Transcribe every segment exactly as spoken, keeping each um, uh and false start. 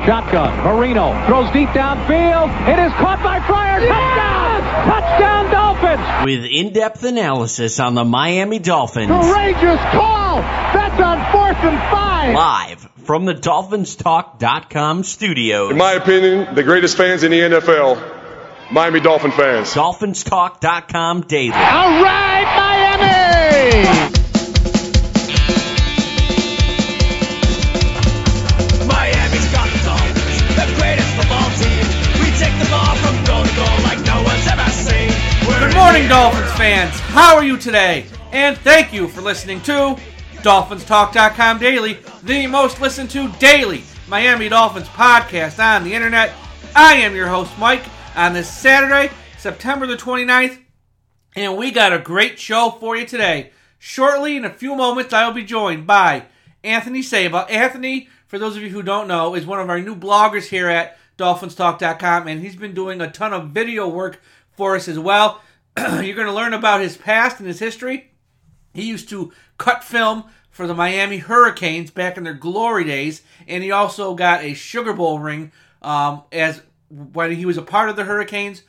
Shotgun. Marino throws deep downfield. It is caught by Fryer. Touchdown! Touchdown Dolphins! With in-depth analysis on the Miami Dolphins. Courageous call! That's on fourth and five! Live from the Dolphins Talk dot com studios. In my opinion, the greatest fans in the N F L, Miami Dolphin fans. Dolphins Talk dot com daily. All right, Miami! Miami's got the Dolphins, the greatest football team. We take the ball from goal to goal like no one's ever seen. We're Good morning, Dolphins fans. How are you today? And thank you for listening to Dolphins Talk dot com Daily, the most listened to daily Miami Dolphins podcast on the internet. I am your host, Mike, on this Saturday, September the twenty-ninth, and we got a great show for you today. Shortly, in a few moments, I will be joined by Anthony Saba. Anthony, for those of you who don't know, is one of our new bloggers here at Dolphins Talk dot com, and he's been doing a ton of video work for us as well. You're going to learn about his past and his history. He used to cut film for the Miami Hurricanes back in their glory days, and he also got a Sugar Bowl ring um, as when he was a part of the Hurricanes.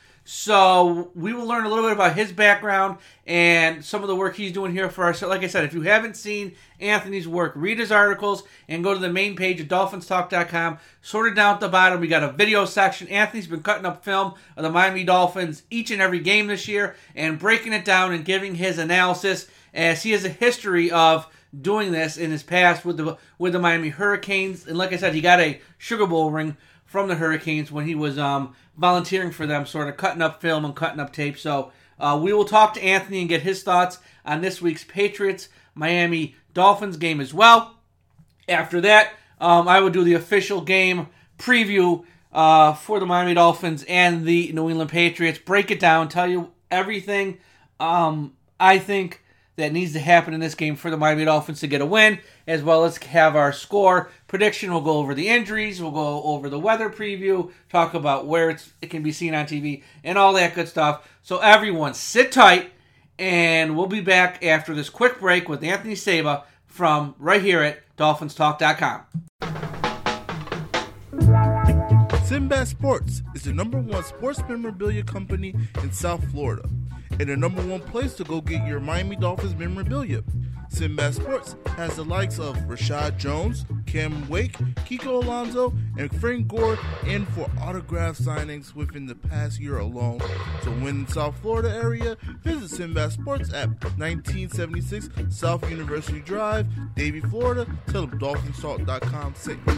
So we will learn a little bit about his background and some of the work he's doing here for us. So like I said, if you haven't seen Anthony's work, read his articles and go to the main page of Dolphins Talk dot com. Sorted down at the bottom, we got a video section. Anthony's been cutting up film of the Miami Dolphins each and every game this year and breaking it down and giving his analysis, as he has a history of doing this in his past with the with the Miami Hurricanes. And like I said, he got a Sugar Bowl ring from the Hurricanes when he was um, volunteering for them, sort of cutting up film and cutting up tape. So uh, we will talk to Anthony and get his thoughts on this week's Patriots-Miami Dolphins game as well. After that, um, I will do the official game preview uh, for the Miami Dolphins and the New England Patriots. Break it down, tell you everything um, I think that needs to happen in this game for the Miami Dolphins to get a win, as well as have our score prediction. We'll go over the injuries, we'll go over the weather preview, talk about where it's, it can be seen on T V, and all that good stuff. So everyone, sit tight, and we'll be back after this quick break with Anthony Saba from right here at Dolphins Talk dot com. Sinbad Sports is the number one sports memorabilia company in South Florida, and the number one place to go get your Miami Dolphins memorabilia. Sinbad Sports has the likes of Rashad Jones, Cam Wake, Kiko Alonso, and Frank Gore in for autograph signings within the past year alone. So when in South Florida area, visit Sinbad Sports at nineteen seventy-six South University Drive, Davie, Florida. Tell them Dolphins Talk dot com sent you.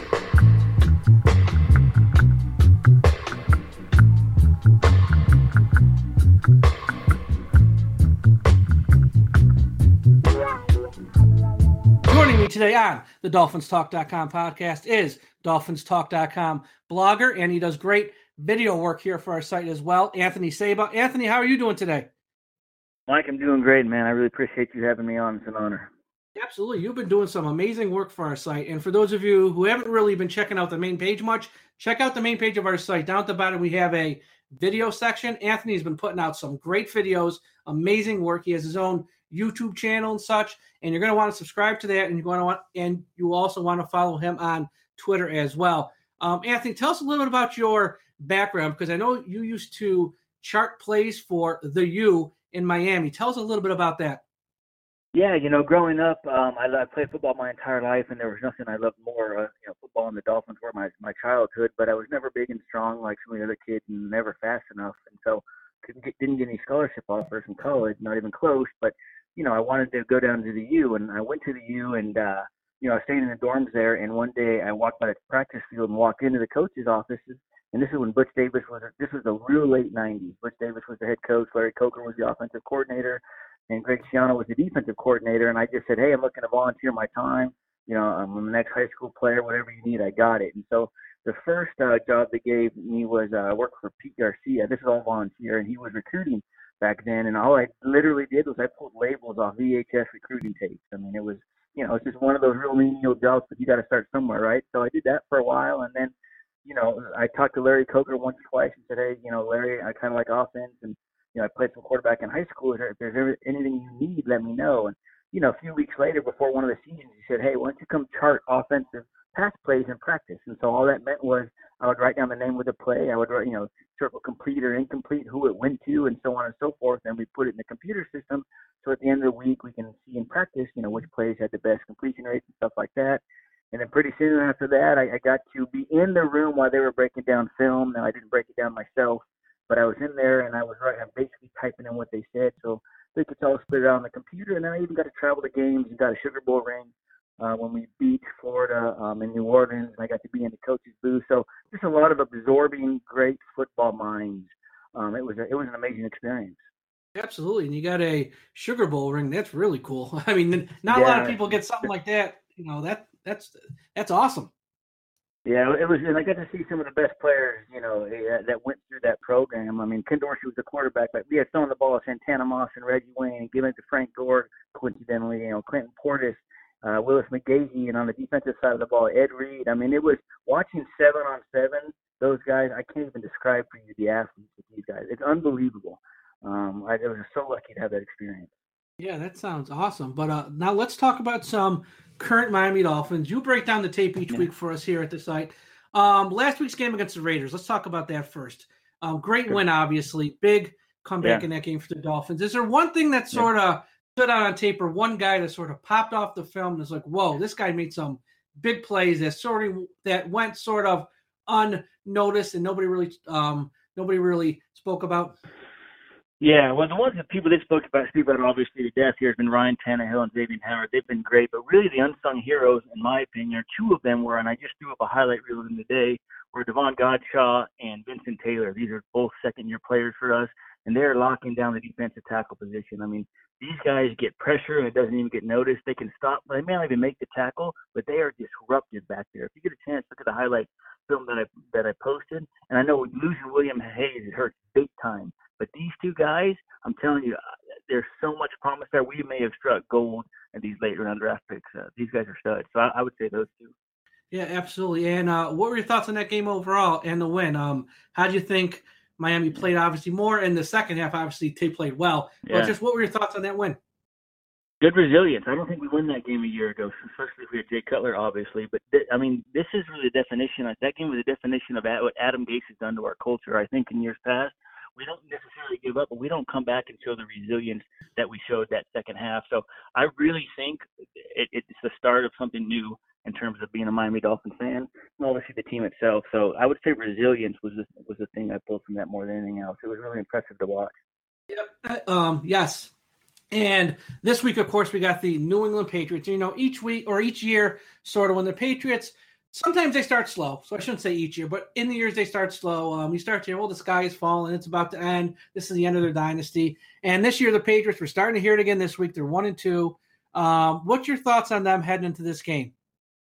Joining me today on the Dolphins Talk dot com podcast is Dolphins Talk dot com blogger, and he does great video work here for our site as well, Anthony Saba. Anthony, how are you doing today? Mike, I'm doing great, man. I really appreciate you having me on. It's an honor. Absolutely. You've been doing some amazing work for our site. And for those of you who haven't really been checking out the main page much, check out the main page of our site. Down at the bottom, we have a video section. Anthony's been putting out some great videos, amazing work. He has his own YouTube channel and such, and you're going to want to subscribe to that, and you're going to want, and you also want to follow him on Twitter as well. Um, Anthony, tell us a little bit about your background, because I know you used to chart plays for the U in Miami. Tell us a little bit about that. Yeah, you know, growing up, um, I, I played football my entire life, and there was nothing I loved more. Uh, you know, football and the Dolphins were my my childhood, but I was never big and strong like some of the other kids, and never fast enough, and so couldn't get, didn't get any scholarship offers in college, not even close. But you know, I wanted to go down to the U, and I went to the U, and uh, you know, I stayed in the dorms there. And one day, I walked by the practice field and walked into the coach's offices. And this is when Butch Davis was. This was the real late nineties. Butch Davis was the head coach. Larry Coker was the offensive coordinator, and Greg Schiano was the defensive coordinator. And I just said, "Hey, I'm looking to volunteer my time. You know, I'm the next high school player. Whatever you need, I got it." And so the first uh, job they gave me was uh, work for Pete Garcia. This is all volunteer, and he was recruiting back then. And all I literally did was I pulled labels off V H S recruiting tapes. I mean, it was, you know, it's just one of those real menial jobs, but you got to start somewhere, right? So I did that for a while, and then, you know, I talked to Larry Coker once or twice and said, "Hey, you know, Larry, I kind of like offense, and you know, I played some quarterback in high school. If there's ever anything you need, let me know." And you know, a few weeks later, before one of the seasons, he said, "Hey, why don't you come chart offensive pass plays in practice. And so all that meant was I would write down the name of the play. I would write, you know, circle complete or incomplete, who it went to, and so on and so forth. And we put it in the computer system. So at the end of the week, we can see in practice, you know, which plays had the best completion rates and stuff like that. And then pretty soon after that, I, I got to be in the room while they were breaking down film. Now, I didn't break it down myself, but I was in there and I was right, I'm basically typing in what they said. So they could all split it out on the computer. And then I even got to travel to games and got a Sugar Bowl ring uh, when we beat Florida um, in New Orleans. And I got to be in the coach's booth. So just a lot of absorbing great football minds. Um, it was a, it was an amazing experience. Absolutely. And you got a Sugar Bowl ring. That's really cool. I mean, not yeah. a lot of people get something like that. You know, that that's that's awesome. Yeah, it was, and I got to see some of the best players, you know, that went through that program. I mean, Ken Dorsey was the quarterback, but we had throwing the ball at Santana Moss and Reggie Wayne, and giving it to Frank Gore, coincidentally, you know, Clinton Portis, uh, Willis McGahee, and on the defensive side of the ball, Ed Reed. I mean, it was watching seven on seven, those guys, I can't even describe for you the athletes of these guys. It's unbelievable. Um, I, I was so lucky to have that experience. Yeah, that sounds awesome. But uh, now let's talk about some current Miami Dolphins. You break down the tape each yeah. week for us here at the site. Um, last week's game against the Raiders. Let's talk about that first. Um, great sure. win, obviously. Big comeback yeah. in that game for the Dolphins. Is there one thing that sort of yeah. stood out on tape, or one guy that sort of popped off the film and was like, whoa, this guy made some big plays that sort of that went sort of unnoticed and nobody really um, nobody really spoke about? Yeah, well, the ones that people that spoke about, speak about obviously to death here has been Ryan Tannehill and Xavier Howard. They've been great, but really the unsung heroes, in my opinion, are two of them were, and I just threw up a highlight reel in the day, were Devon Godshaw and Vincent Taylor. These are both second-year players for us, and they're locking down the defensive tackle position. I mean, these guys get pressure and it doesn't even get noticed. They can stop, they may not even make the tackle, but they are disruptive back there. If you get a chance, look at the highlight film that I that I posted, and I know losing William Hayes, it hurts big time. But these two guys, I'm telling you, there's so much promise there. We may have struck gold in these late round draft picks. Uh, these guys are studs. So I, I would say those two. Yeah, absolutely. And uh, what were your thoughts on that game overall and the win? Um, how do you think Miami played obviously more in the second half? Obviously, they played well. Yeah. But just what were your thoughts on that win? Good resilience. I don't think we won that game a year ago, especially if we had Jay Cutler, obviously. But, th- I mean, this is really the definition. That game was a definition of what Adam Gase has done to our culture. I think in years past, we don't necessarily give up, but we don't come back and show the resilience that we showed that second half. So I really think it, it's the start of something new in terms of being a Miami Dolphins fan, and obviously the team itself. So I would say resilience was the, was the thing I pulled from that more than anything else. It was really impressive to watch. Yep. Um, yes. And this week, of course, we got the New England Patriots. You know, each week or each year, sort of when the Patriots – sometimes they start slow, so I shouldn't say each year, but in the years they start slow. Um, you start to hear, well, the sky is falling, it's about to end. This is the end of their dynasty. And this year, the Patriots, we're starting to hear it again this week. They're one and two. Um, what's your thoughts on them heading into this game?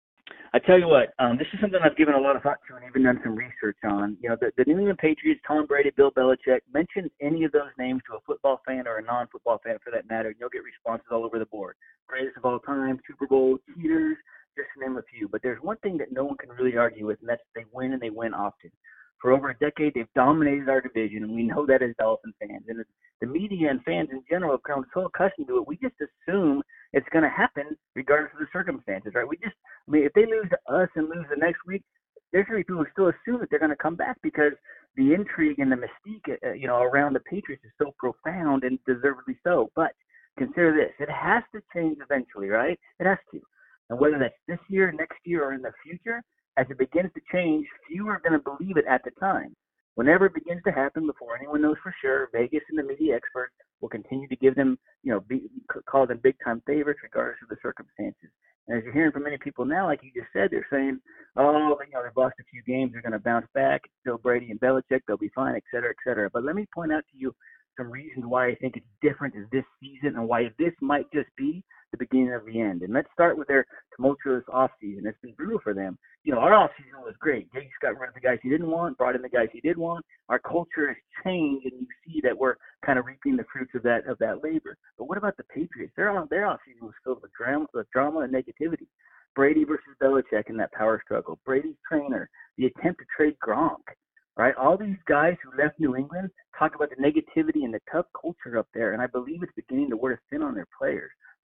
I tell you what, um, this is something I've given a lot of thought to and even done some research on. You know, the, the New England Patriots, Tom Brady, Bill Belichick, mention any of those names to a football fan or a non-football fan for that matter, and you'll get responses all over the board. Greatest of all time, Super Bowl, cheaters, just to name a few. But there's one thing that no one can really argue with, and that's they win and they win often. For over a decade, they've dominated our division, and we know that as Dolphin fans. And the media and fans in general have grown so accustomed to it, we just assume it's going to happen regardless of the circumstances, right? We just, I mean, if they lose to us and lose the next week, there's going to be people who still assume that they're going to come back because the intrigue and the mystique, uh, you know, around the Patriots is so profound and deservedly so. But consider this, it has to change eventually, right? It has to. And whether that's this year, next year, or in the future, as it begins to change, few are going to believe it at the time. Whenever it begins to happen, before anyone knows for sure, Vegas and the media experts will continue to give them, you know, be, call them big-time favorites regardless of the circumstances. And as you're hearing from many people now, like you just said, they're saying, oh, you know, they've lost a few games, they're going to bounce back. It's still Brady and Belichick, they'll be fine, et cetera, et cetera. But let me point out to you some reasons why I think it's different as this season and why this might just be the beginning of the end. And let's start with their tumultuous offseason. It's been brutal for them. You know, our offseason was great. Gase got rid of the guys he didn't want, brought in the guys he did want. Our culture has changed, and you see that we're kind of reaping the fruits of that of that labor. But what about the Patriots? Their, their offseason was filled with drama, with drama and negativity. Brady versus Belichick in that power struggle. Brady's trainer, the attempt to trade Gronk. Right, all these guys who left New England talk about the negativity and the tough culture up there, and I believe it's beginning to wear thin on their players.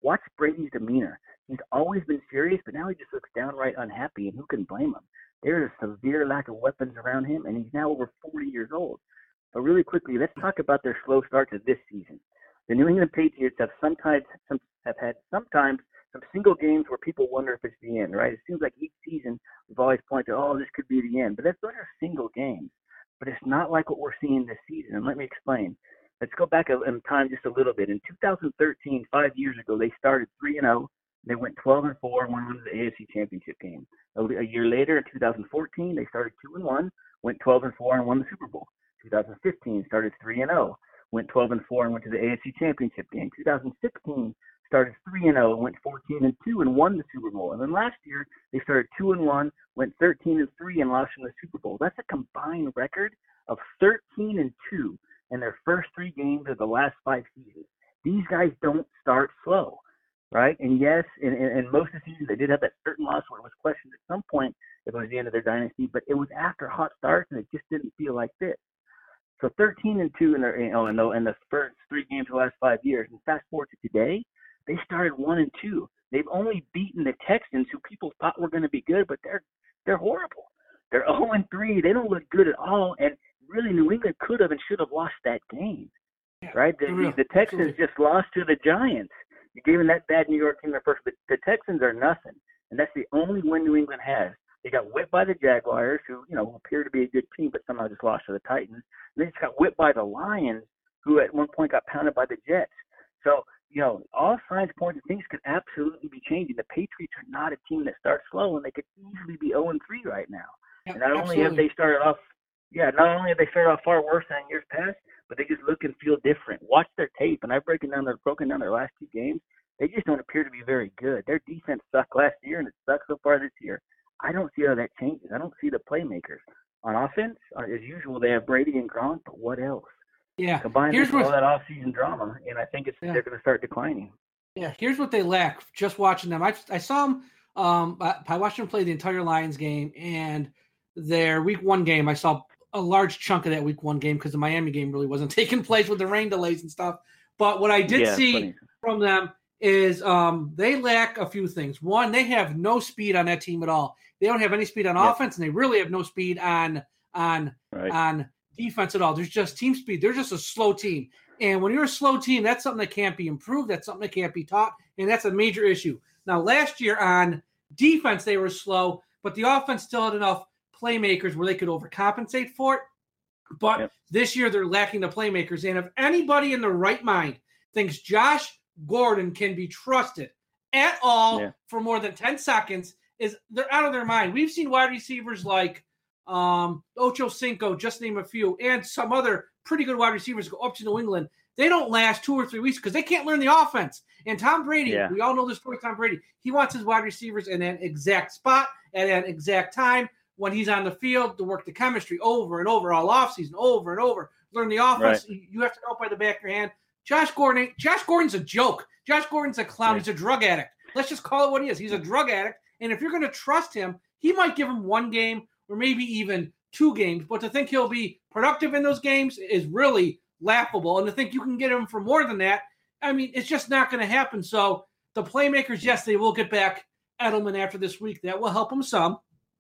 Watch Brady's demeanor. He's always been serious, but now he just looks downright unhappy, and who can blame him? There is a severe lack of weapons around him, and he's now over forty years old. But really quickly, let's talk about their slow start to this season. The New England Patriots have sometimes some, have had sometimes some single games where people wonder if it's the end, right? It seems like each season we've always pointed, oh, this could be the end. But that's those are single games. But it's not like what we're seeing this season. And let me explain. Let's go back in time just a little bit. In two thousand thirteen, five years ago, they started three and oh. They went twelve and four and won the A F C Championship game. A, a year later, in two thousand fourteen, they started two and one, went twelve and four and won the Super Bowl. two thousand fifteen started three and oh, went twelve and four and went to the A F C Championship game. two thousand sixteen started three and oh and went fourteen and two and won the Super Bowl. And then last year they started two and one, went thirteen and three and lost in the Super Bowl. That's a combined record of thirteen and two in their first three games of the last five seasons. These guys don't start slow, right? And yes, in, in, in most of the seasons they did have that certain loss where it was questioned at some point if it was the end of their dynasty, but it was after hot starts and it just didn't feel like this. So thirteen and two in their, you know, in the, in the first three games of the last five years. And fast forward to today, they started one and two. They've only beaten the Texans, who people thought were going to be good, but they're they're horrible. They're oh and three. They don't look good at all. And really, New England could have and should have lost that game, yeah, right? The, the, the Texans absolutely. just lost to the Giants. You gave them that bad New York team their first, but the Texans are nothing, and that's the only win New England has. They got whipped by the Jaguars, who, you know, appear to be a good team, but somehow just lost to the Titans. And they just got whipped by the Lions, who at one point got pounded by the Jets. So, you know, all signs point to things could absolutely be changing. The Patriots are not a team that starts slow, and they could easily be oh and three right now. Yeah, and not absolutely. only have they started off, yeah, not only have they started off far worse than years past, but they just look and feel different. Watch their tape, and I've broken down their broken down their last two games. They just don't appear to be very good. Their defense sucked last year, and it sucks so far this year. I don't see how that changes. I don't see the playmakers. On offense, uh, as usual, they have Brady and Gronk, but what else? Yeah. Combined with all that off-season drama, and I think it's yeah. they're going to start declining. Yeah, here's what they lack. Just watching them, I I saw them. Um, I, I watched them play the entire Lions game, and their Week One game. I saw a large chunk of that Week One game because the Miami game really wasn't taking place with the rain delays and stuff. But what I did yeah, see funny. from them is um, they lack a few things. One, they have no speed on that team at all. They don't have any speed on yep. offense, and they really have no speed on on right. on defense at all. There's just team speed. They're just a slow team. And when you're a slow team, that's something that can't be improved. That's something that can't be taught, and that's a major issue. Now, last year on defense, they were slow, but the offense still had enough playmakers where they could overcompensate for it. But yep. this year, they're lacking the playmakers. And if anybody in the right mind thinks Josh Gordon can be trusted at all yeah. for more than ten seconds, is they're out of their mind. We've seen wide receivers like um, Ocho Cinco, just name a few, and some other pretty good wide receivers go up to New England. They don't last two or three weeks because they can't learn the offense. And Tom Brady, yeah. we all know this story, Tom Brady, he wants his wide receivers in an exact spot at an exact time when he's on the field to work the chemistry over and over all offseason, over and over, learn the offense. Right. You have to know by the back of your hand. Josh Gordon, Josh Gordon's a joke. Josh Gordon's a clown. Yeah. He's a drug addict. Let's just call it what he is. He's a drug addict. And if you're going to trust him, he might give him one game or maybe even two games. But to think he'll be productive in those games is really laughable. And to think you can get him for more than that, I mean, it's just not going to happen. So the playmakers, yes, they will get back Edelman after this week. That will help them some.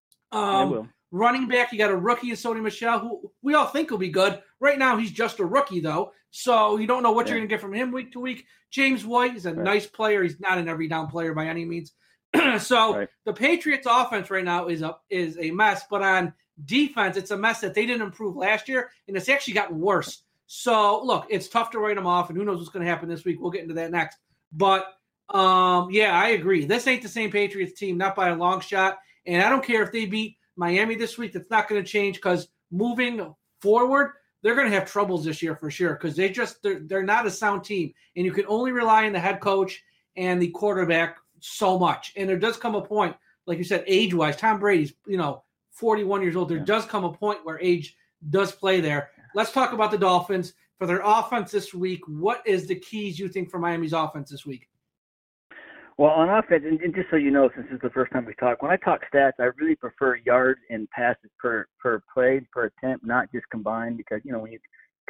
Um, will. Running back, you got a rookie in Sony Michel, who we all think will be good. Right now, he's just a rookie, though. So you don't know what yeah. you're going to get from him week to week. James White is a right. nice player. He's not an every down player by any means. so right. the Patriots offense right now is a, is a mess. But on defense, it's a mess that they didn't improve last year, and it's actually gotten worse. So, look, it's tough to write them off, and who knows what's going to happen this week. We'll get into that next. But, um, yeah, I agree. This ain't the same Patriots team, not by a long shot. And I don't care if they beat Miami this week. That's not going to change because moving forward, they're going to have troubles this year for sure because they just they're, they're not a sound team. And you can only rely on the head coach and the quarterback so much. And there does come a point, like you said, age-wise, Tom Brady's, you know, forty-one years old. There yeah. does come a point where age does play there. Let's talk about the Dolphins. For their offense this week, what is the keys you think for Miami's offense this week? Well, on offense, and, and just so you know, since this is the first time we talk, when I talk stats, I really prefer yards and passes per, per play, per attempt, not just combined, because, you know, when you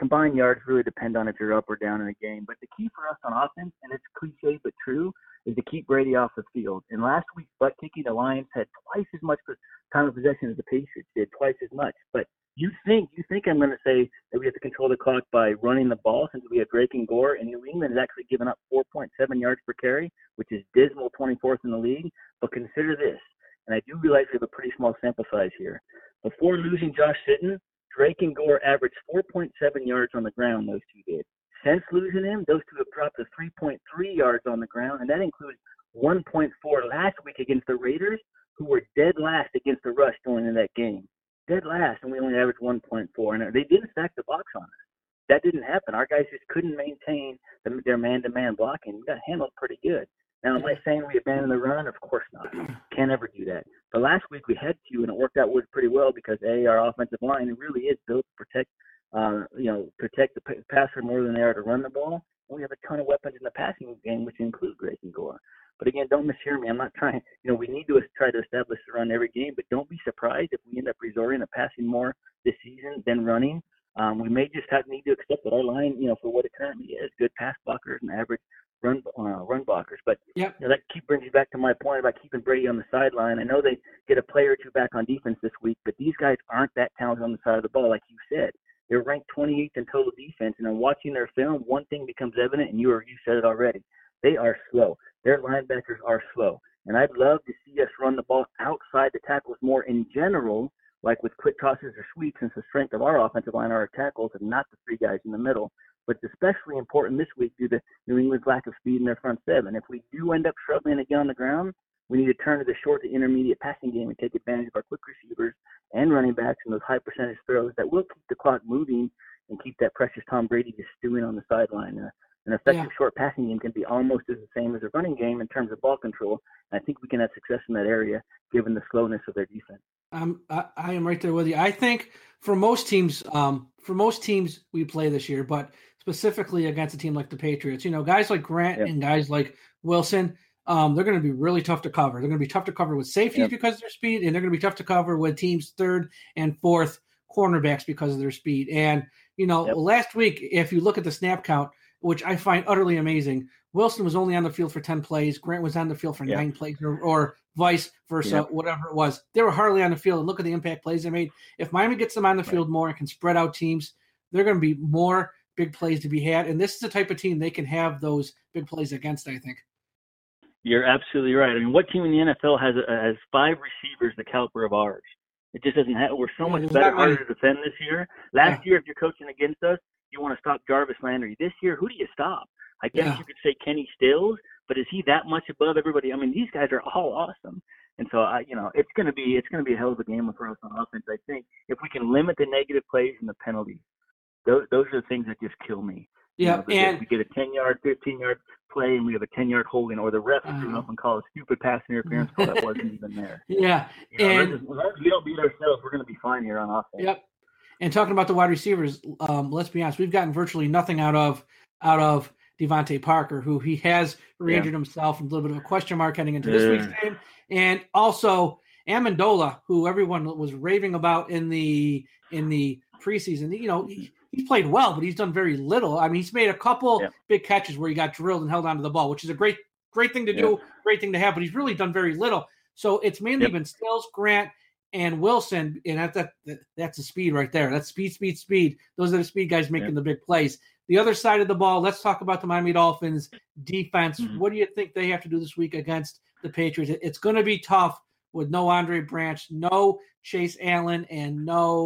combined yards really depend on if you're up or down in a game. But the key for us on offense, and it's cliche but true, is to keep Brady off the field. In last week's butt kicking, the Lions had twice as much time of possession as the Patriots did, twice as much. But you think you think I'm going to say that we have to control the clock by running the ball since we have Drake and Gore, and New England has actually given up four point seven yards per carry, which is dismal, twenty-fourth in the league. But consider this, and I do realize we have a pretty small sample size here. Before losing Josh Sitton, Drake and Gore averaged four point seven yards on the ground, those two did. Since losing him, those two have dropped to three point three yards on the ground, and that includes one point four last week against the Raiders, who were dead last against the rush going into that game. Dead last, and we only averaged one point four. And they didn't stack the box on us. That didn't happen. Our guys just couldn't maintain the, their man-to-man blocking. We got handled pretty good. Now, am I saying we abandoned the run? Of course not. Can't ever do that. But last week we had to, and it worked out pretty well because, A, our offensive line really is built to protect, uh, you know, protect the p- passer more than they are to run the ball. And we have a ton of weapons in the passing game, which include Drake and Gore. But again, don't mishear me. I'm not trying, you know, we need to try to establish the run every game, but don't be surprised if we end up resorting to passing more this season than running. Um, we may just have need to accept that our line, you know, for what it currently is, good pass blockers and average run uh, run blockers. But yep. you know, that keep brings you back to my point about keeping Brady on the sideline. I know they get a player or two back on defense this week, but these guys aren't that talented on the side of the ball, like you said. They're ranked twenty-eighth in total defense, and in watching their film, one thing becomes evident, and you or you said it already. They are slow. Their linebackers are slow. And I'd love to see us run the ball outside the tackles more in general, like with quick tosses or sweeps, since the strength of our offensive line are our tackles and not the three guys in the middle. But it's especially important this week due to New England's lack of speed in their front seven. If we do end up struggling again on the ground, we need to turn to the short to intermediate passing game and take advantage of our quick receivers and running backs and those high percentage throws that will keep the clock moving and keep that precious Tom Brady just stewing on the sideline. Uh, An effective yeah. short passing game can be almost as the same as a running game in terms of ball control. And I think we can have success in that area given the slowness of their defense. Um, I, I am right there with you. I think for most teams, um, for most teams we play this year, but specifically against a team like the Patriots, you know, guys like Grant yep. and guys like Wilson, um, they're going to be really tough to cover. They're going to be tough to cover with safeties yep. because of their speed, and they're going to be tough to cover with teams' third and fourth cornerbacks because of their speed. And, you know, yep. last week, if you look at the snap count, which I find utterly amazing, Wilson was only on the field for ten plays. Grant was on the field for yeah. nine plays, or, or vice versa, yeah. whatever it was. They were hardly on the field. And look at the impact plays they made. If Miami gets them on the right. field more and can spread out teams, they're going to be more big plays to be had. And this is the type of team they can have those big plays against, I think. You're absolutely right. I mean, what team in the N F L has has five receivers the caliber of ours? It just doesn't have. We're so yeah, much better, harder to defend this year. Last yeah. year, if you're coaching against us, you want to stop Jarvis Landry. This year, who do you stop? I guess yeah. you could say Kenny Stills, but is he that much above everybody? I mean, these guys are all awesome, and so I, you know, it's gonna be it's gonna be a hell of a game for us on offense. I think if we can limit the negative plays and the penalties, those those are the things that just kill me. Yeah, you know, and if we get a ten yard, fifteen yard play, and we have a ten yard holding, or the ref uh, screws up and call a stupid pass interference call that wasn't even there. Yeah, you know, and just, as long as we don't beat ourselves, we're gonna be fine here on offense. Yep. And talking about the wide receivers, um, let's be honest, we've gotten virtually nothing out of out of Devontae Parker, who he has re-injured yeah. himself, and a little bit of a question mark heading into this yeah. week's game. And also Amendola, who everyone was raving about in the in the preseason. You know, he, he's played well, but he's done very little. I mean, he's made a couple yeah. big catches where he got drilled and held onto the ball, which is a great great thing to do, yeah. great thing to have, but he's really done very little. So it's mainly yep. been Stills, Grant, and Wilson, and that, that that's the speed right there. That's speed, speed, speed. Those are the speed guys making yeah. the big plays. The other side of the ball, let's talk about the Miami Dolphins defense. Mm-hmm. What do you think they have to do this week against the Patriots? It's going to be tough with no Andre Branch, no Chase Allen, and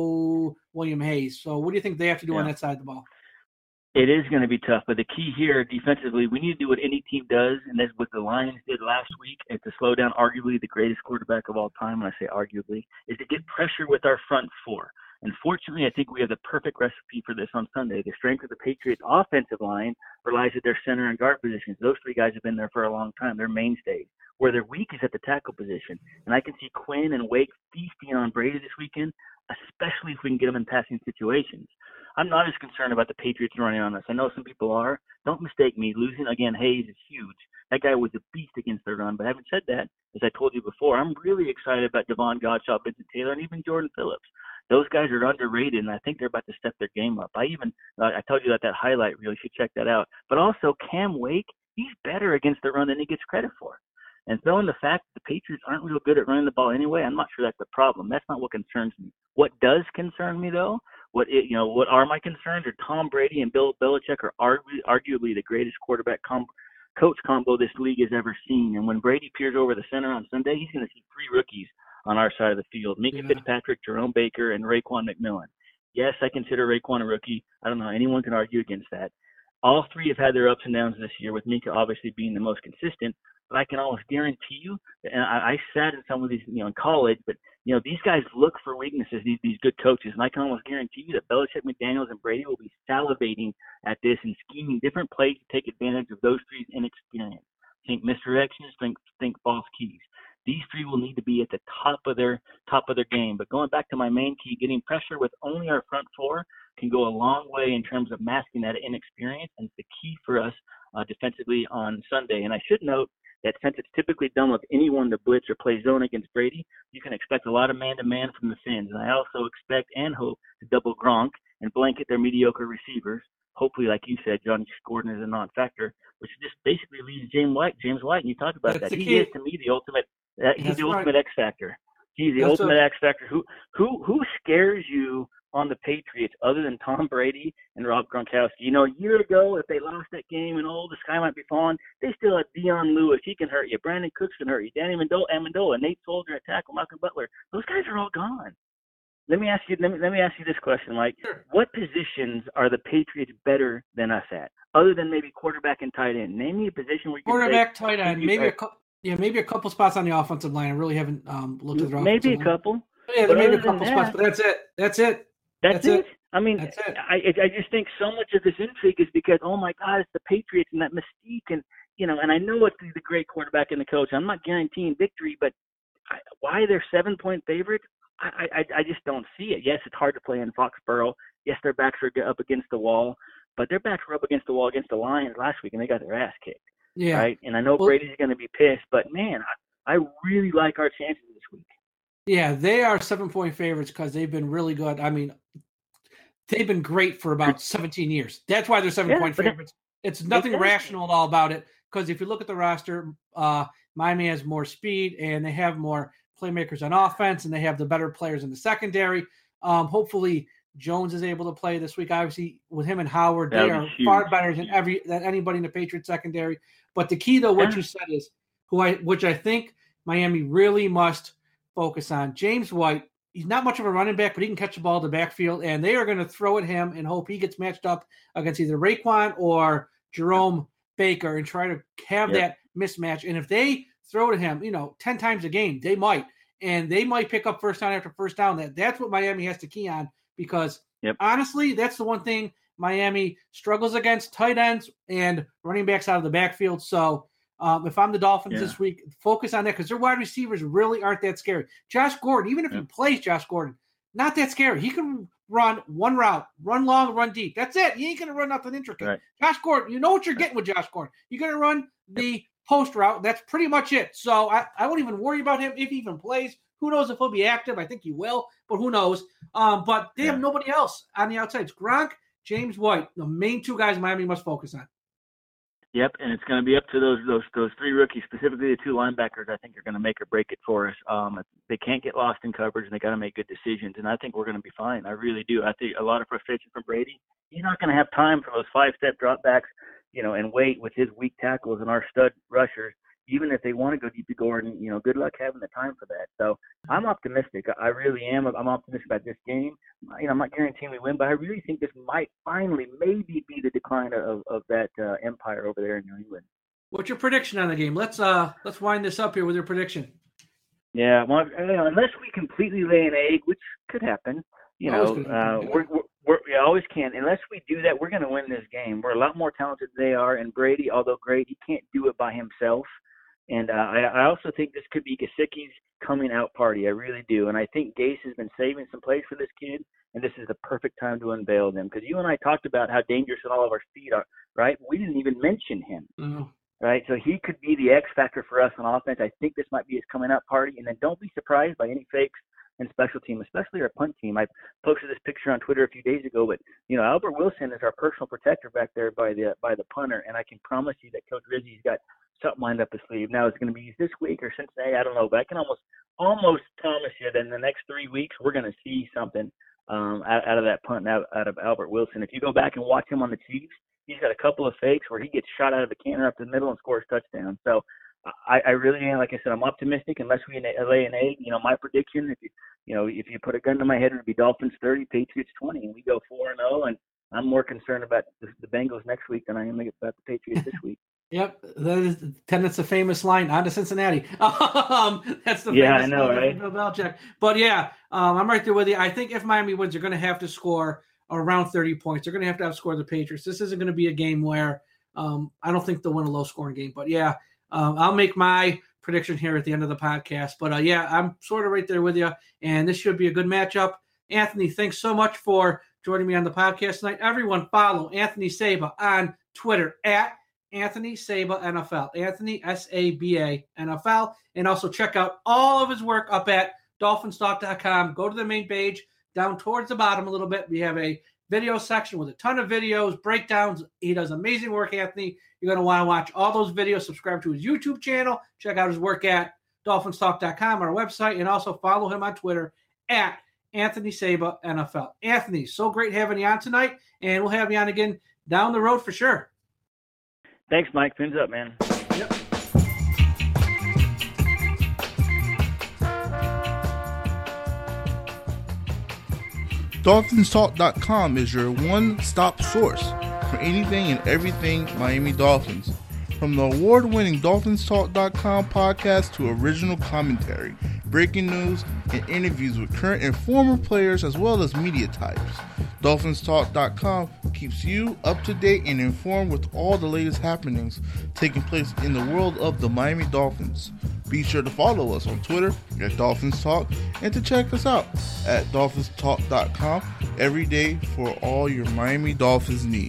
no William Hayes. So what do you think they have to do yeah. on that side of the ball? It is going to be tough, but the key here defensively, we need to do what any team does, and that's what the Lions did last week, and to slow down arguably the greatest quarterback of all time, and I say arguably, is to get pressure with our front four. And fortunately, I think we have the perfect recipe for this on Sunday. The strength of the Patriots' offensive line relies at their center and guard positions. Those three guys have been there for a long time. They're mainstays. Where they're weak is at the tackle position. And I can see Quinn and Wake feasting on Brady this weekend, especially if we can get them in passing situations. I'm not as concerned about the Patriots running on us. I know some people are. Don't mistake me. Losing, again, Hayes is huge. That guy was a beast against the run. But having said that, as I told you before, I'm really excited about Devon Gottschall, Vincent Taylor, and even Jordan Phillips. Those guys are underrated, and I think they're about to step their game up. I even uh, I told you about that highlight reel. You should check that out. But also Cam Wake, he's better against the run than he gets credit for. And throwing the fact that the Patriots aren't real good at running the ball anyway, I'm not sure that's the problem. That's not what concerns me. What does concern me, though, what it, you know, what are my concerns are Tom Brady and Bill Belichick are argu- arguably the greatest quarterback com- coach combo this league has ever seen. And when Brady peers over the center on Sunday, he's going to see three rookies on our side of the field: Minka yeah. Fitzpatrick, Jerome Baker, and Raekwon McMillan. Yes, I consider Raekwon a rookie. I don't know anyone can argue against that. All three have had their ups and downs this year, with Minka obviously being the most consistent. But I can almost guarantee you, and I, I sat in some of these, you know, in college, but, you know, these guys look for weaknesses, these, these good coaches, and I can almost guarantee you that Belichick, McDaniels, and Brady will be salivating at this and scheming different plays to take advantage of those three's inexperience. Think misdirections, think, think false keys. These three will need to be at the top of their top of their game. But going back to my main key, getting pressure with only our front four can go a long way in terms of masking that inexperience, and it's the key for us uh, defensively on Sunday. And I should note that since it's typically done with anyone to blitz or play zone against Brady, you can expect a lot of man-to-man from the Fins. And I also expect and hope to double Gronk and blanket their mediocre receivers. Hopefully, like you said, Johnny Gordon is a non-factor, which just basically leaves James White. James White, and you talked about That's that. He key. is, to me, the ultimate. Uh, he's That's the right. ultimate X factor. He's the That's ultimate a- X factor. Who who who scares you on the Patriots other than Tom Brady and Rob Gronkowski? You know, a year ago, if they lost that game and oh, the sky might be falling, they still had Deion Lewis. He can hurt you. Brandon Cooks can hurt you. Danny Amendola, Amendola, Nate Soldier at tackle, Malcolm Butler. Those guys are all gone. Let me ask you. Let me, let me ask you this question, Mike. Sure. What positions are the Patriots better than us at, other than maybe quarterback and tight end? Name me a position where you Quarterback, can tight end, maybe a couple. Yeah, maybe a couple spots on the offensive line. I really haven't um, looked at the maybe a offensive line. couple. Yeah, But maybe a other couple than spots, that- but that's it. That's it. That's, That's it. it. I mean, That's it. I I just think so much of this intrigue is because, oh my God, it's the Patriots and that mystique, and you know, and I know it's the great quarterback and the coach. I'm not guaranteeing victory, but I, why they're seven point favorites? I, I I just don't see it. Yes, it's hard to play in Foxborough. Yes, their backs are up against the wall, but their backs were up against the wall against the Lions last week, and they got their ass kicked. Yeah. Right. And I know Well- Brady's going to be pissed, but man, I, I really like our chances this week. Yeah, they are seven-point favorites because they've been really good. I mean, they've been great for about seventeen years. That's why they're seven-point Yeah, but favorites. It's nothing Exactly. rational at all about it because if you look at the roster, uh, Miami has more speed and they have more playmakers on offense and they have the better players in the secondary. Um, hopefully, Jones is able to play this week. Obviously, with him and Howard, That they would are be huge. far better than every than anybody in the Patriots secondary. But the key, though, what Yeah. you said is who I which I think Miami really must focus on. James White, he's not much of a running back, but he can catch the ball in the backfield, and they are going to throw at him and hope he gets matched up against either Raekwon or Jerome Baker and try to have Yep. that mismatch. And if they throw to him, you know, ten times a game, they might. And they might pick up first down after first down. That That's what Miami has to key on because, Yep. honestly, that's the one thing Miami struggles against, tight ends and running backs out of the backfield. So um, if I'm the Dolphins Yeah. this week, focus on that because their wide receivers really aren't that scary. Josh Gordon, even if Yeah. he plays Josh Gordon, not that scary. He can run one route, run long, run deep. That's it. He ain't going to run nothing intricate. Right. Josh Gordon, you know what you're getting with Josh Gordon. You're going to run the post route. That's pretty much it. So I, I won't even worry about him if he even plays. Who knows if he'll be active? I think he will, but who knows? Um, but they have Yeah. nobody else on the outside. It's Gronk, James White, the main two guys Miami must focus on. Yep, and it's going to be up to those those those three rookies, specifically the two linebackers. I think are going to make or break it for us. Um, they can't get lost in coverage, and they got to make good decisions. And I think we're going to be fine. I really do. I think a lot of frustration from Brady. He's not going to have time for those five-step dropbacks, you know, and wait with his weak tackles and our stud rushers. Even if they want to go deep to Gordon, you know, good luck having the time for that. So I'm optimistic. I really am. I'm optimistic about this game. You know, I'm not guaranteeing we win, but I really think this might finally maybe be the decline of, of that uh, empire over there in New England. What's your prediction on the game? Let's uh let's wind this up here with your prediction. Yeah, well, you know, unless we completely lay an egg, which could happen, you Always know, could uh, happen, yeah. we're, we're, we're, we always can. Unless we do that, we're going to win this game. We're a lot more talented than they are, and Brady, although great, he can't do it by himself. And uh, I, I also think this could be Gesicki's coming out party. I really do. And I think Gase has been saving some plays for this kid, and this is the perfect time to unveil them. Because you and I talked about how dangerous all of our speed are, right? We didn't even mention him, Oh. right? So he could be the X factor for us on offense. I think this might be his coming out party. And then don't be surprised by any fakes and special team, especially our punt team. I posted this picture on Twitter a few days ago, but you know, Albert Wilson is our personal protector back there by the by the punter, and I can promise you that Coach Rizzi's got something lined up his sleeve. Now it's going to be used this week or Cincinnati, I don't know, but I can almost almost promise you that in the next three weeks we're going to see something um, out, out of that punt, out, out of Albert Wilson. If you go back and watch him on the Chiefs, he's got a couple of fakes where he gets shot out of the cannon up the middle and scores touchdown. So I, I really am, like I said, I'm optimistic unless we lay an egg. You know, my prediction, if you you know, if you put a gun to my head, it would be Dolphins thirty, Patriots twenty, and we go four and oh. And I'm more concerned about the, the Bengals next week than I am about the Patriots this week. Yep, that is Tenet's a famous line. On to Cincinnati. Um, that's the yeah, famous I know, line right? Bill Belichick. But yeah, um, I'm right there with you. I think if Miami wins, they're going to have to score around thirty points. They're going to have to outscore the Patriots. This isn't going to be a game where um, I don't think they'll win a low-scoring game. But yeah, um, I'll make my prediction here at the end of the podcast. But uh, yeah, I'm sort of right there with you, and this should be a good matchup. Anthony, thanks so much for joining me on the podcast tonight. Everyone follow Anthony Saba on Twitter at Anthony Saba N F L. Anthony, S A B A N F L. And also check out all of his work up at dolphins talk dot com. Go to the main page. Down towards the bottom a little bit, we have a video section with a ton of videos, breakdowns. He does amazing work, Anthony. You're going to want to watch all those videos. Subscribe to his YouTube channel. Check out his work at dolphins talk dot com, our website, and also follow him on Twitter at Anthony Saba N F L. Anthony, so great having you on tonight, and we'll have you on again down the road for sure. Thanks, Mike. Fins up, man. Yep. dolphins talk dot com is your one-stop source for anything and everything Miami Dolphins. From the award-winning dolphins talk dot com podcast to original commentary, breaking news, and interviews with current and former players as well as media types, dolphins talk dot com keeps you up to date and informed with all the latest happenings taking place in the world of the Miami Dolphins. Be sure to follow us on Twitter at Dolphins Talk and to check us out at dolphins talk dot com every day for all your Miami Dolphins needs.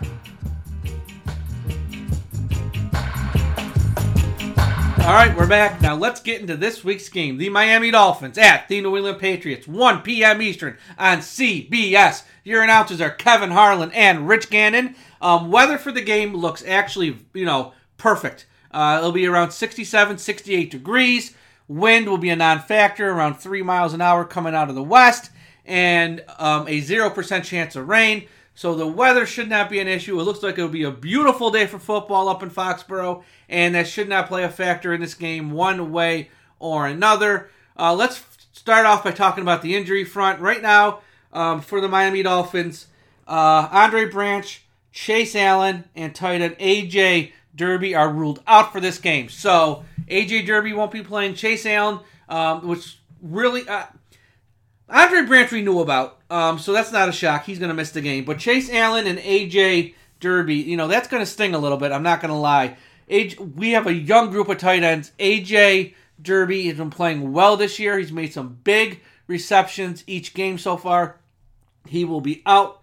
All right, we're back. Now let's get into this week's game. The Miami Dolphins at the New England Patriots, one p.m. Eastern on C B S. Your announcers are Kevin Harlan and Rich Gannon. Um, weather for the game looks actually, you know, perfect. Uh, it'll be around sixty-seven, sixty-eight degrees. Wind will be a non-factor, around three miles an hour coming out of the west, and um, a zero percent chance of rain. So the weather should not be an issue. It looks like it'll be a beautiful day for football up in Foxborough, and that should not play a factor in this game one way or another. Uh, let's start off by talking about the injury front. Right now, um, for the Miami Dolphins, uh, Andre Branch, Chase Allen, and tight end A J Derby are ruled out for this game. So A J Derby won't be playing. Chase Allen, um, which really... Uh, Andre Branch we knew about, um, so that's not a shock. He's going to miss the game. But Chase Allen and A J Derby, you know, that's going to sting a little bit. I'm not going to lie. A J, we have a young group of tight ends. A J Derby has been playing well this year. He's made some big receptions each game so far. He will be out.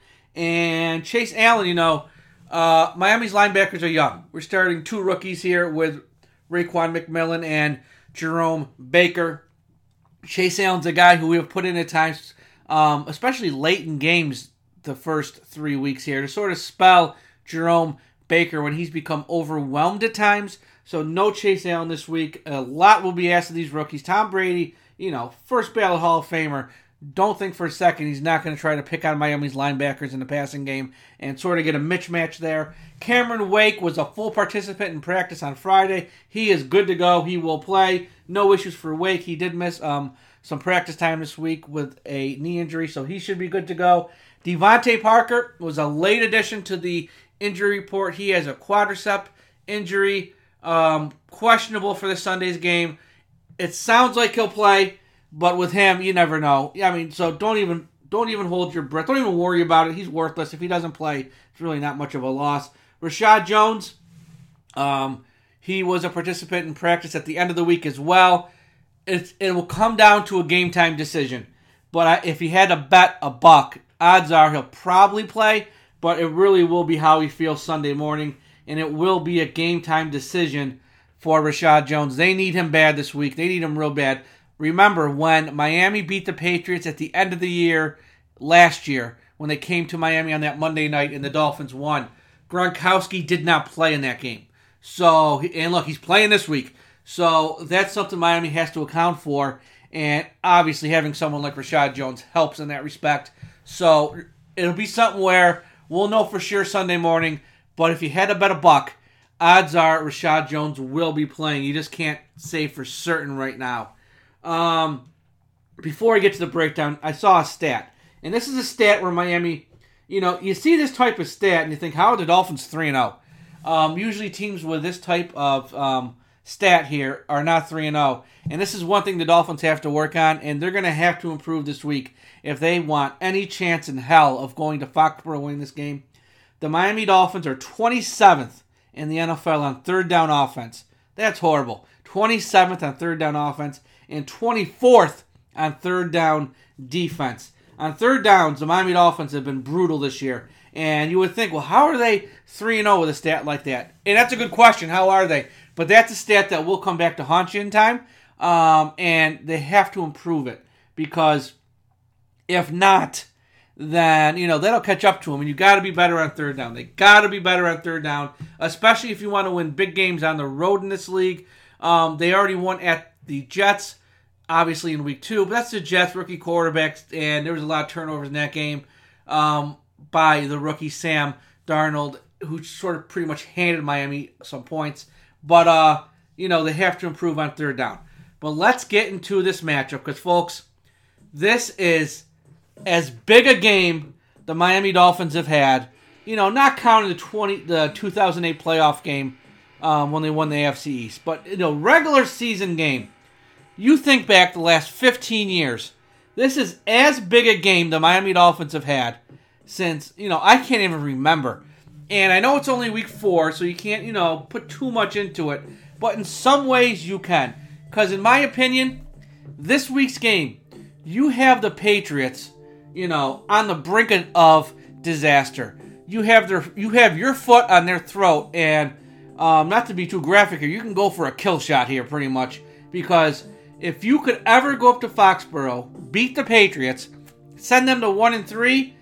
And Chase Allen, you know, uh, Miami's linebackers are young. We're starting two rookies here with Raekwon McMillan and Jerome Baker. Chase Allen's a guy who we have put in at times, um, especially late in games the first three weeks here, to sort of spell Jerome Baker when he's become overwhelmed at times. So no Chase Allen this week. A lot will be asked of these rookies. Tom Brady, you know, first ballot Hall of Famer. Don't think for a second he's not going to try to pick on Miami's linebackers in the passing game and sort of get a mismatch there. Cameron Wake was a full participant in practice on Friday. He is good to go. He will play. No issues for Wake. He did miss um, some practice time this week with a knee injury, so he should be good to go. Devontae Parker was a late addition to the injury report. He has a quadricep injury, um, questionable for this Sunday's game. It sounds like he'll play. But with him, you never know. I mean, so don't even don't even hold your breath. Don't even worry about it. He's worthless. If he doesn't play, it's really not much of a loss. Rashad Jones, um, he was a participant in practice at the end of the week as well. It's, it will come down to a game-time decision. But I, if he had to bet a buck, odds are he'll probably play. But it really will be how he feels Sunday morning. And it will be a game-time decision for Rashad Jones. They need him bad this week. They need him real bad. remember when Miami beat the Patriots at the end of the year last year, when they came to Miami on that Monday night and the Dolphins won, Gronkowski did not play in that game. So, and look, he's playing this week. So that's something Miami has to account for. And obviously having someone like Rashad Jones helps in that respect. So it'll be something where we'll know for sure Sunday morning. But if you had to bet a buck, odds are Rashad Jones will be playing. You just can't say for certain right now. Um, before I get to the breakdown, I saw a stat. And this is a stat where Miami, you know, you see this type of stat and you think, how are the Dolphins three and oh? Um, usually teams with this type of um, stat here are not three and oh. And this is one thing the Dolphins have to work on, and they're going to have to improve this week if they want any chance in hell of going to Foxborough winning this game. The Miami Dolphins are twenty-seventh in the N F L on third down offense. That's horrible. twenty-seventh on third down offense and twenty-fourth on third down defense. On third downs, the Miami Dolphins have been brutal this year. And you would think, well, how are they three and oh with a stat like that? And that's a good question. How are they? But that's a stat that will come back to haunt you in time. Um, and they have to improve it. Because if not, then, you know, that'll catch up to them. And you got to be better on third down. They got to be better on third down, especially if you want to win big games on the road in this league. Um, they already won at the Jets, obviously in week two. But that's the Jets, rookie quarterbacks, and there was a lot of turnovers in that game um, by the rookie Sam Darnold, who sort of pretty much handed Miami some points. But, uh, you know, they have to improve on third down. But let's get into this matchup because, folks, this is as big a game the Miami Dolphins have had, you know, not counting the twenty the two thousand eight playoff game um, when they won the A F C East, but, you know, regular season game. You think back the last fifteen years, this is as big a game the Miami Dolphins have had since, you know, I can't even remember. And I know it's only week four, so you can't, you know, put too much into it, but in some ways you can. Because in my opinion, this week's game, you have the Patriots, you know, on the brink of disaster. You have their, you have your foot on their throat, and um, not to be too graphic here, you can go for a kill shot here pretty much. Because if you could ever go up to Foxborough, beat the Patriots, send them to one and three,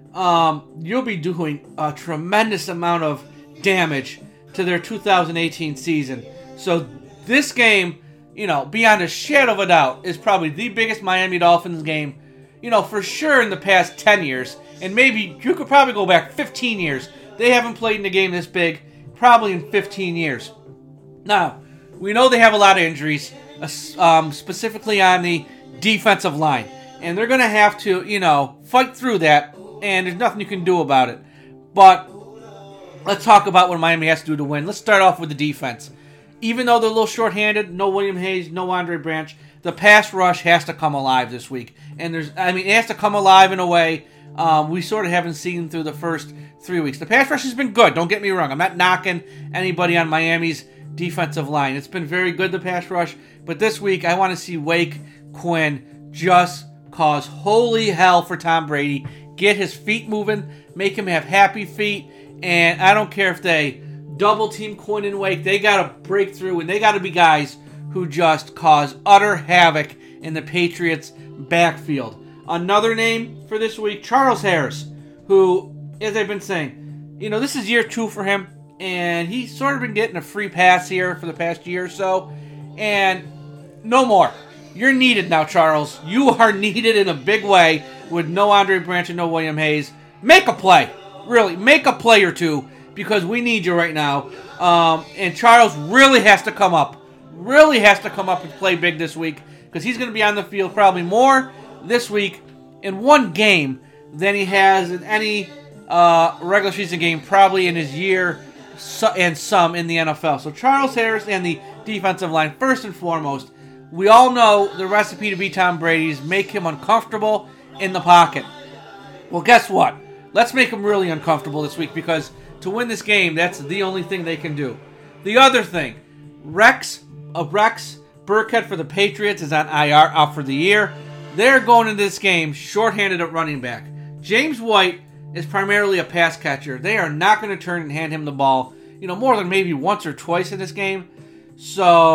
um, you'll be doing a tremendous amount of damage to their two thousand eighteen season. So this game, you know, beyond a shadow of a doubt, is probably the biggest Miami Dolphins game, you know, for sure in the past ten years. And maybe you could probably go back fifteen years. They haven't played in a game this big probably in fifteen years. Now, we know they have a lot of injuries, um, specifically on the defensive line. And they're going to have to, you know, fight through that. And there's nothing you can do about it. But let's talk about what Miami has to do to win. Let's start off with the defense. Even though they're a little shorthanded, no William Hayes, no Andre Branch, the pass rush has to come alive this week. And there's, I mean, it has to come alive in a way um, we sort of haven't seen through the first three weeks. The pass rush has been good, don't get me wrong. I'm not knocking anybody on Miami's defensive line. It's been very good, the pass rush. But this week, I want to see Wake Quinn just cause holy hell for Tom Brady. Get his feet moving, make him have happy feet, and I don't care if they double team Quinn and Wake, they got to break through, and they got to be guys who just cause utter havoc in the Patriots' backfield. Another name for this week, Charles Harris, who, as I've been saying, you know, this is year two for him, and he's sort of been getting a free pass here for the past year or so, and no more. You're needed now, Charles. You are needed in a big way with no Andre Branch and no William Hayes. Make a play. Really, make a play or two because we need you right now. Um, and Charles really has to come up. Really has to come up and play big this week because he's going to be on the field probably more this week in one game than he has in any uh, regular season game probably in his year and some in the N F L. So Charles Harris and the defensive line, first and foremost. We all know the recipe to beat Tom Brady is make him uncomfortable in the pocket. Well, guess what? Let's make him really uncomfortable this week because to win this game, that's the only thing they can do. The other thing, Rex, uh, Rex Burkhead for the Patriots is on I R, out for the year. They're going into this game shorthanded at running back. James White is primarily a pass catcher. They are not going to turn and hand him the ball, you know, more than maybe once or twice in this game. So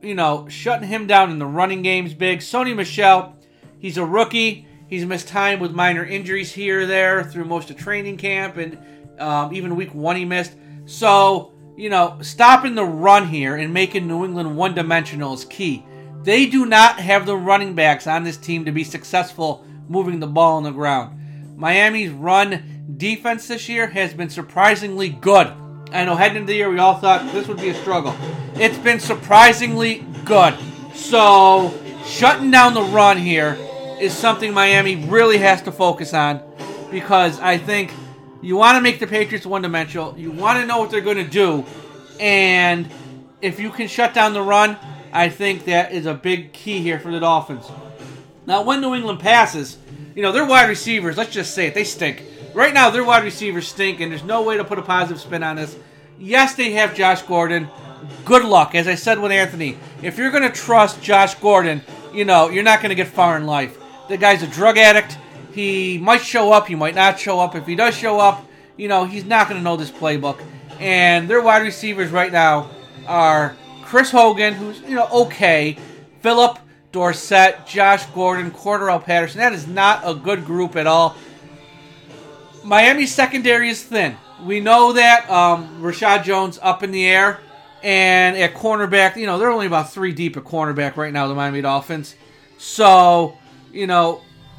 you know, shutting him down in the running game's big. Sony Michel, he's a rookie. He's missed time with minor injuries here or there through most of training camp, and um, even week one he missed. So, you know, stopping the run here and making New England one-dimensional is key. They do not have the running backs on this team to be successful moving the ball on the ground. Miami's run defense this year has been surprisingly good. I know heading into the year we all thought this would be a struggle. It's been surprisingly good. So, shutting down the run here is something Miami really has to focus on, because I think you want to make the Patriots one-dimensional. You want to know what they're going to do. And if you can shut down the run, I think that is a big key here for the Dolphins. Now, when New England passes, you know, their wide receivers, let's just say it, they stink. Right now, their wide receivers stink, and there's no way to put a positive spin on this. Yes, they have Josh Gordon. Good luck. As I said with Anthony, if you're going to trust Josh Gordon, you know, you're not going to get far in life. The guy's a drug addict. He might show up. He might not show up. If he does show up, you know, he's not going to know this playbook. And their wide receivers right now are Chris Hogan, who's, you know, okay, Phillip Dorsett, Josh Gordon, Cordarrelle Patterson. That is not a good group at all. Miami's secondary is thin. We know that. um, Rashad Jones up in the air. And at cornerback, you know, they're only about three deep at cornerback right now, the Miami Dolphins. So, you know,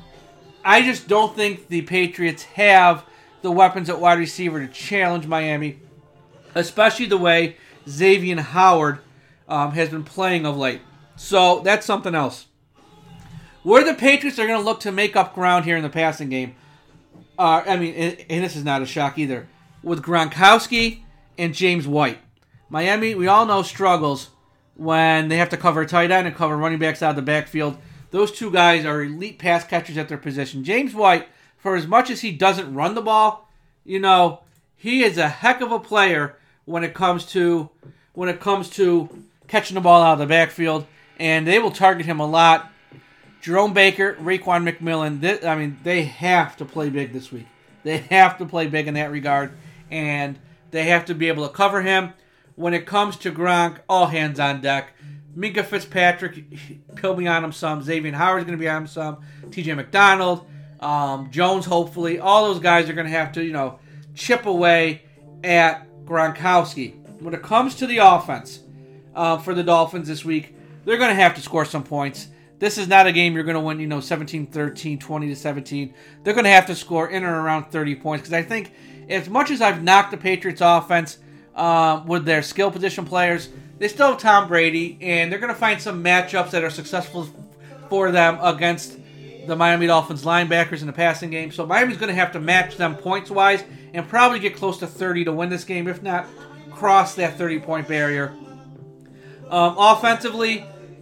I just don't think the Patriots have the weapons at wide receiver to challenge Miami, especially the way Xavier Howard um, has been playing of late. So that's something else. Where the Patriots are going to look to make up ground here in the passing game, uh, I mean, and, and this is not a shock either, with Gronkowski and James White. Miami, we all know, struggles when they have to cover a tight end and cover running backs out of the backfield. Those two guys are elite pass catchers at their position. James White, for as much as he doesn't run the ball, you know, he is a heck of a player when it comes to when it comes to catching the ball out of the backfield, and they will target him a lot. Jerome Baker, Raekwon McMillan, this, I mean, they have to play big this week. They have to play big in that regard, and they have to be able to cover him. When it comes to Gronk, all hands on deck. Minka Fitzpatrick, he'll be on him some. Xavier Howard's going to be on him some. T J McDonald, um, Jones, hopefully. All those guys are going to have to, you know, chip away at Gronkowski. When it comes to the offense uh, for the Dolphins this week, they're going to have to score some points. This is not a game you're going to win, you know, seventeen thirteen, twenty to seventeen. They're going to have to score in or around thirty points, because I think as much as I've knocked the Patriots offense uh, with their skill position players, they still have Tom Brady, and they're going to find some matchups that are successful for them against the Miami Dolphins linebackers in the passing game. So Miami's going to have to match them points-wise and probably get close to thirty to win this game, if not cross that thirty-point barrier. Um, offensively,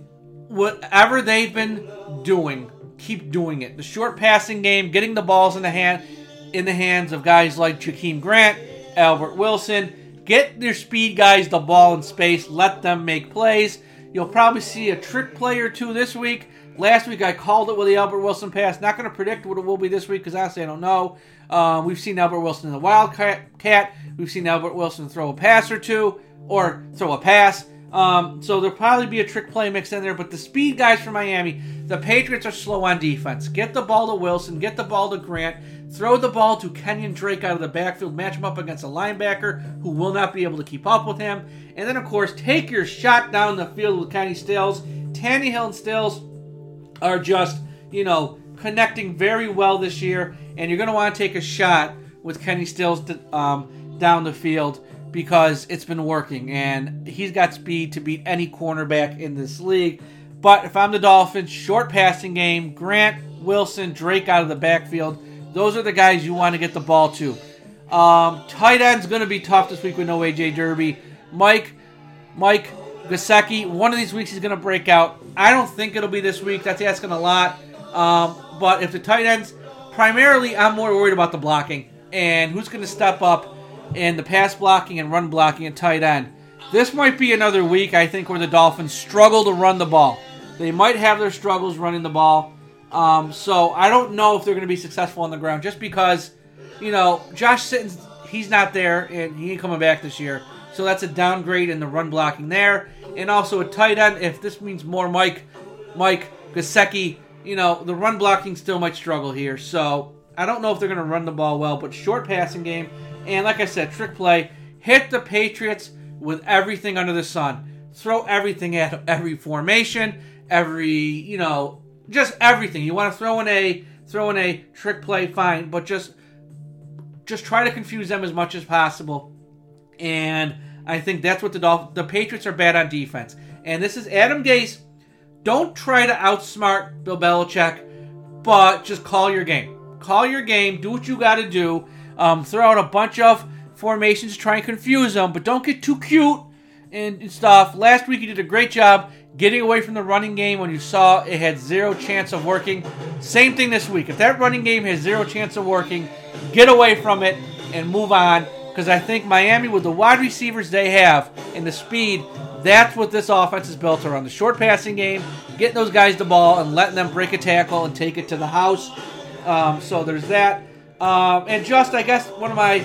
whatever they've been doing, keep doing it. The short passing game, getting the balls in the hand, in the hands of guys like Jakeem Grant, Albert Wilson. Get your speed guys the ball in space. Let them make plays. You'll probably see a trick play or two this week. Last week I called it with the Albert Wilson pass. Not going to predict what it will be this week, because honestly I don't know. Uh, we've seen Albert Wilson in the Wildcat. We've seen Albert Wilson throw a pass or two, or throw a pass. Um, so there'll probably be a trick play mixed in there. But the speed guys for Miami, the Patriots are slow on defense. Get the ball to Wilson. Get the ball to Grant. Throw the ball to Kenyon Drake out of the backfield. Match him up against a linebacker who will not be able to keep up with him. And then, of course, take your shot down the field with Kenny Stills. Tannehill and Stills are just, you know, connecting very well this year. And you're going to want to take a shot with Kenny Stills to, um, down the field, because it's been working. And he's got speed to beat any cornerback in this league. But if I'm the Dolphins, short passing game, Grant, Wilson, Drake out of the backfield. Those are the guys you want to get the ball to. Um, tight end's going to be tough this week with no A J Derby. Mike, Mike Gesicki, one of these weeks he's going to break out. I don't think it'll be this week. That's asking a lot. Um, but if the tight ends, primarily I'm more worried about the blocking and who's going to step up in the pass blocking and run blocking at tight end. This might be another week, I think, where the Dolphins struggle to run the ball. They might have their struggles running the ball. Um, so I don't know if they're going to be successful on the ground, just because, you know, Josh Sitton's, he's not there, and he ain't coming back this year. So that's a downgrade in the run blocking there. And also a tight end, if this means more Mike, Mike Gesicki, you know, the run blocking still might struggle here. So I don't know if they're going to run the ball well, but short passing game. And like I said, trick play, hit the Patriots with everything under the sun. Throw everything at every formation, every, you know, just everything. You want to throw in a throw in a trick play, fine, but just just try to confuse them as much as possible. And I think that's what the Dolphins, the Patriots are bad on defense. And this is Adam Gase. Don't try to outsmart Bill Belichick, but just call your game. Call your game. Do what you got to do. Um, throw out a bunch of formations to try and confuse them, but don't get too cute and, and stuff. Last week you did a great job getting away from the running game when you saw it had zero chance of working. Same thing this week. If that running game has zero chance of working, get away from it and move on. Because I think Miami, with the wide receivers they have and the speed, that's what this offense is built around. The short passing game, getting those guys the ball and letting them break a tackle and take it to the house. Um, so there's that. Um, and just, I guess, one of my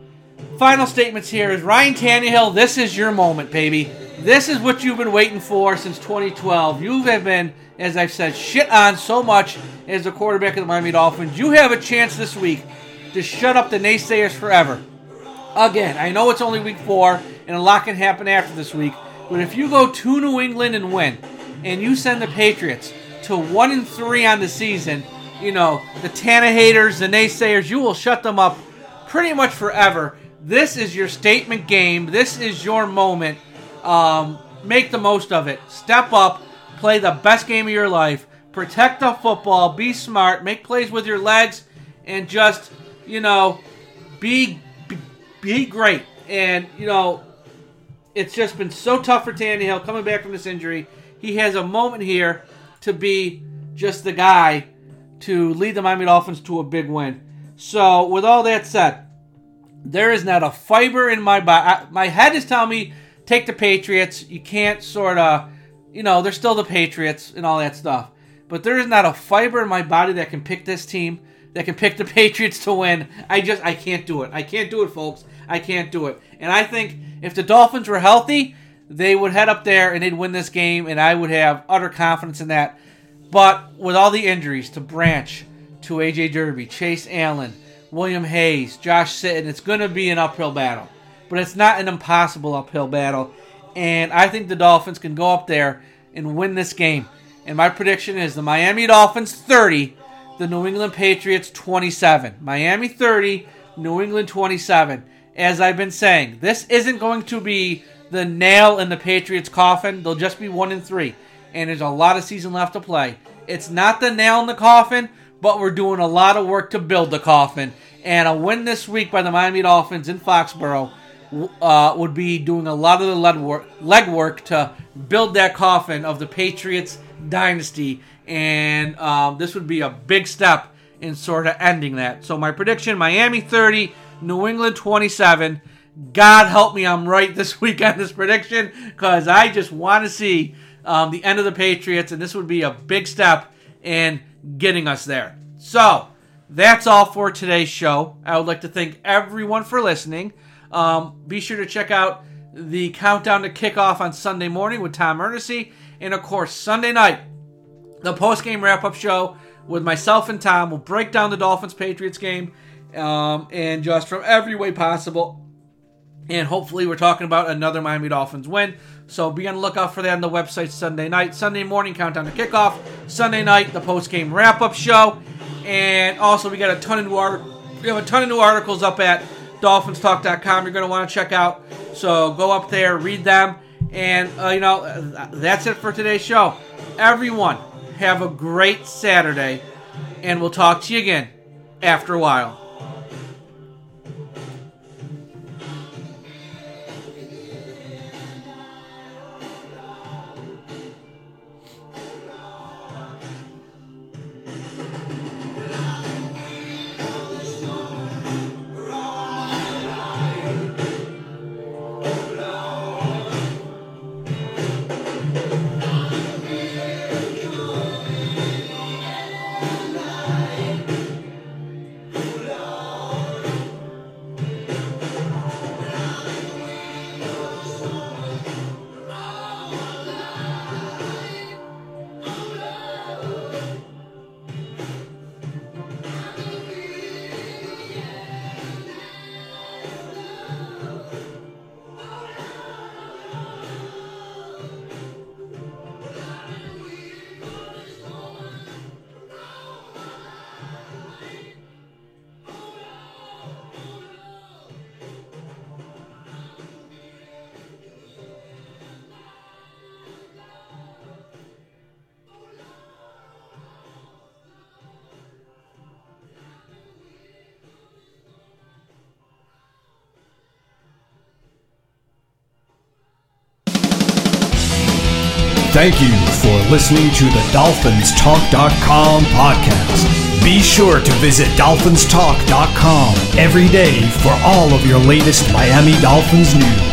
final statements here is Ryan Tannehill, this is your moment, baby. This is what you've been waiting for since twenty twelve. You have been, as I've said, shit on so much as the quarterback of the Miami Dolphins. You have a chance this week to shut up the naysayers forever. Again, I know it's only week four, and a lot can happen after this week, but if you go to New England and win, and you send the Patriots to one and three on the season, you know, the Tana haters, the naysayers, you will shut them up pretty much forever. This is your statement game. This is your moment. Um, make the most of it. Step up. Play the best game of your life. Protect the football. Be smart. Make plays with your legs. And just, you know, be, be, be great. And, you know, it's just been so tough for Tannehill coming back from this injury. He has a moment here to be just the guy to lead the Miami Dolphins to a big win. So, with all that said, there is not a fiber in my body. My head is telling me, take the Patriots. You can't sort of, you know, they're still the Patriots and all that stuff. But there is not a fiber in my body that can pick this team, that can pick the Patriots to win. I just, I can't do it. I can't do it, folks. I can't do it. And I think if the Dolphins were healthy, they would head up there and they'd win this game, and I would have utter confidence in that. But with all the injuries to Branch, to A J Derby, Chase Allen, William Hayes, Josh Sitton, it's going to be an uphill battle. But it's not an impossible uphill battle. And I think the Dolphins can go up there and win this game. And my prediction is the Miami Dolphins thirty, the New England Patriots twenty-seven. Miami thirty, New England twenty-seven. As I've been saying, this isn't going to be the nail in the Patriots' coffin. They'll just be one and three. And there's a lot of season left to play. It's not the nail in the coffin, but we're doing a lot of work to build the coffin. And a win this week by the Miami Dolphins in Foxborough uh, would be doing a lot of the leg work, leg work to build that coffin of the Patriots dynasty. And um, this would be a big step in sort of ending that. So my prediction, Miami thirty, New England twenty-seven. God help me, I'm right this week on this prediction, because I just want to see um, the end of the Patriots, and this would be a big step in getting us there. So, that's all for today's show. I would like to thank everyone for listening. Um, be sure to check out the Countdown to Kickoff on Sunday morning with Tom Ernest, and of course, Sunday night, the post-game wrap-up show with myself and Tom. We'll break down the Dolphins-Patriots game, um, and just from every way possible. And hopefully we're talking about another Miami Dolphins win. So be on the lookout for that on the website Sunday night. Sunday morning, Countdown to Kickoff. Sunday night, the post-game wrap-up show. And also we got a ton of new art- we have a ton of new articles up at dolphins talk dot com you're going to want to check out. So go up there, read them. And, uh, you know, that's it for today's show. Everyone, have a great Saturday. And we'll talk to you again after a while. Thank you for listening to the Dolphins Talk dot com podcast. Be sure to visit Dolphins Talk dot com every day for all of your latest Miami Dolphins news.